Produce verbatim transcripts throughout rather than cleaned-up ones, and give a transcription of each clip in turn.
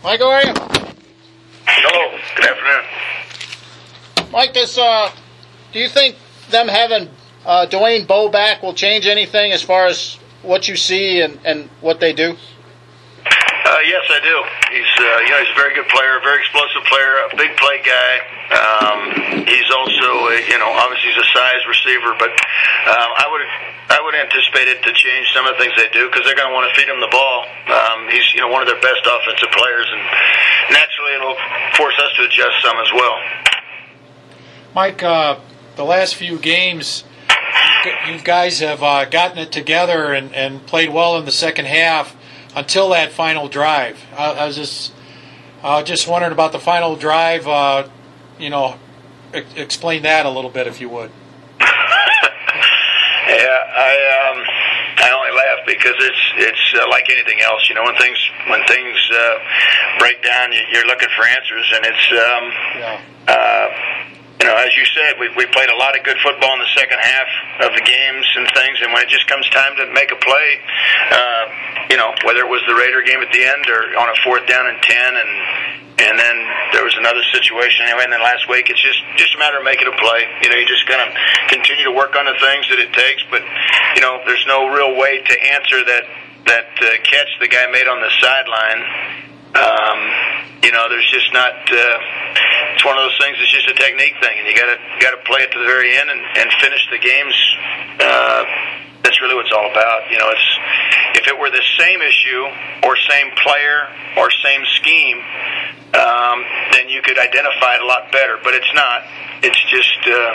Mike, how are you? Hello. Good afternoon. Mike, this, uh, do you think them having uh, Dwayne Bowe back will change anything as far as what you see and, and what they do? Uh, yes, I do. He's, uh, you know, he's a very good player, a very explosive player, a big play guy. Um, he's also, a, you know, obviously he's a size receiver, but um, I would, I would anticipate it to change some of the things they do because they're going to want to feed him the ball. Um, he's, you know, one of their best offensive players, and naturally it'll force us to adjust some as well. Mike, uh, the last few games, you guys have uh, gotten it together and, and played well in the second half until that final drive. I, I was just uh, just wondering about the final drive. Uh, you know, e- explain that a little bit, if you would. yeah, I um, I only laugh because it's it's uh, like anything else. You know, when things when things uh, break down, you, you're looking for answers, and it's um, Yeah. uh, you know, as you said, we we played a lot of good football in the second half of the games and things, and when it just comes time to make a play, uh, you know, whether it was the Raider game at the end or on a fourth down and ten, and and then there was another situation anyway, and then last week it's just just a matter of making a play. You know, you just kind of continue to work on the things that it takes, but you know, there's no real way to answer that that uh, catch the guy made on the sideline. Um, you know, there's just not. Uh, it's one of those things. It's just a technique thing, and you got to got to play it to the very end and, and finish the games. Uh, that's really what it's all about. You know, it's if it were the same issue or same player or same scheme, um, then you could identify it a lot better. But it's not. It's just. Uh,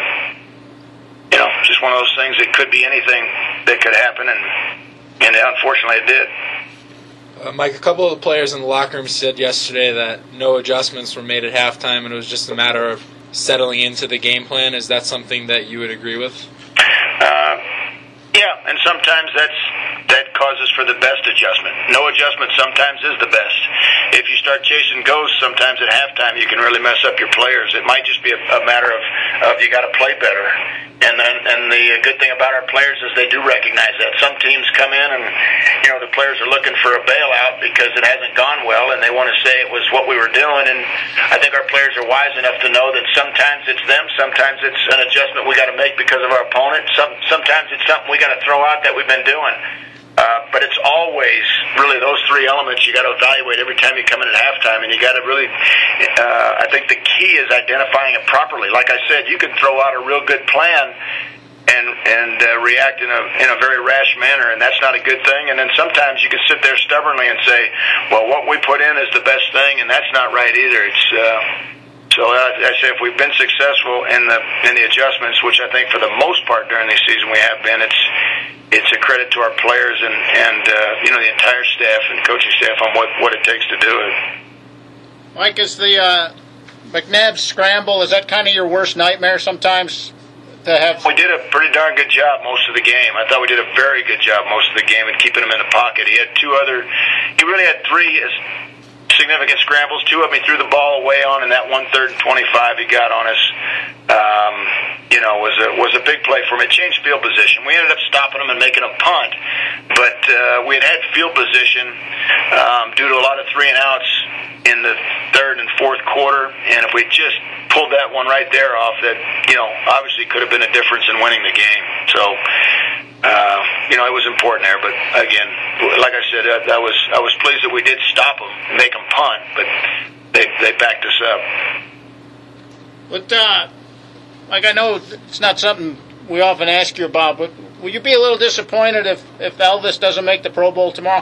you know, just one of those things. It could be anything that could happen, and and unfortunately, it did. Uh, Mike, a couple of the players in the locker room said yesterday that no adjustments were made at halftime and it was just a matter of settling into the game plan. Is that something that you would agree with? Uh, yeah, and sometimes that's that causes for the best adjustment. No adjustment sometimes is the best. If you start chasing ghosts, sometimes at halftime you can really mess up your players. It might just be a, a matter of, of you got to play better. And then, and the good thing about our players is they do recognize that. Some teams come in and, you know, the players are looking for a bailout because it hasn't gone well, and they want to say it was what we were doing. And I think our players are wise enough to know that sometimes it's them, sometimes it's an adjustment we got to make because of our opponent. Some, sometimes it's something we got to throw out that we've been doing. Uh, but it's always really those three elements you got to evaluate every time you come in at halftime, and you got to really. Uh, I think the key is identifying it properly. Like I said, you could throw out a real good plan and and uh, react in a in a very rash manner, and that's not a good thing. And then sometimes you can sit there stubbornly and say, "Well, what we put in is the best thing," and that's not right either. It's. Uh, So uh, I say if we've been successful in the in the adjustments, which I think for the most part during the season we have been, it's it's a credit to our players and and uh, you know the entire staff and coaching staff on what, what it takes to do it. Mike, is the uh, McNabb scramble, is that kind of your worst nightmare sometimes to have? We did a pretty darn good job most of the game. I thought we did a very good job most of the game in keeping him in the pocket. He had two other, he really had three significant scrambles. Two of them he threw the ball away on, and that one third and twenty-five he got on us, um, you know, was a was a big play for him. It changed field position. We ended up stopping him and making a punt, but uh, we had had field position um, due to a lot of three and outs in the third and fourth quarter, and if we just pulled that one right there off, that, you know, obviously could have been a difference in winning the game. So, uh, you know, it was important there. But again, like I said, I, I was I was pleased that we did stop them, make them punt, but they they backed us up. But uh, like I know it's not something we often ask you about, but will you be a little disappointed if if Elvis doesn't make the Pro Bowl tomorrow?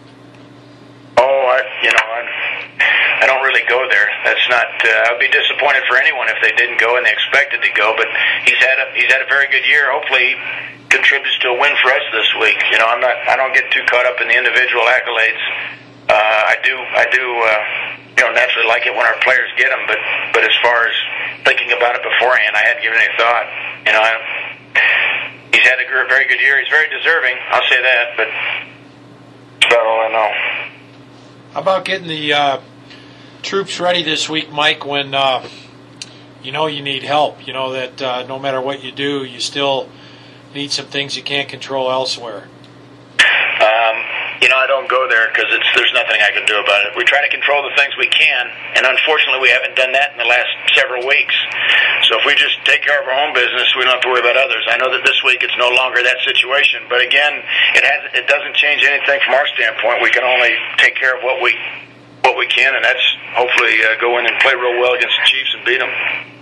Oh, I, you know, I, I don't really go there. That's not. Uh, I'd be disappointed for anyone if they didn't go and they expected to go. But he's had a he's had a very good year. Hopefully, he contributes to a win for us this week. You know, I'm not. I don't get too caught up in the individual accolades. Uh, I do. I do. Uh, you know, naturally like it when our players get them. But but as far as thinking about it beforehand, I hadn't given any thought. You know, I, he's had a very good year. He's very deserving. I'll say that. But that's about all I know. How about getting the uh, troops ready this week, Mike, when uh, you know you need help? You know that uh, no matter what you do, you still need some things you can't control elsewhere. Um, you know, I don't go there because it's there's nothing I can do about it. We try to control the things we can, and unfortunately, we haven't done that in the last several weeks. So if we just take care of our own business, we don't have to worry about others. I know that this week it's no longer that situation, but again, it has it doesn't change anything from our standpoint. We can only take care of what we what we can, and that's hopefully uh, go in and play real well against the Chiefs and beat them.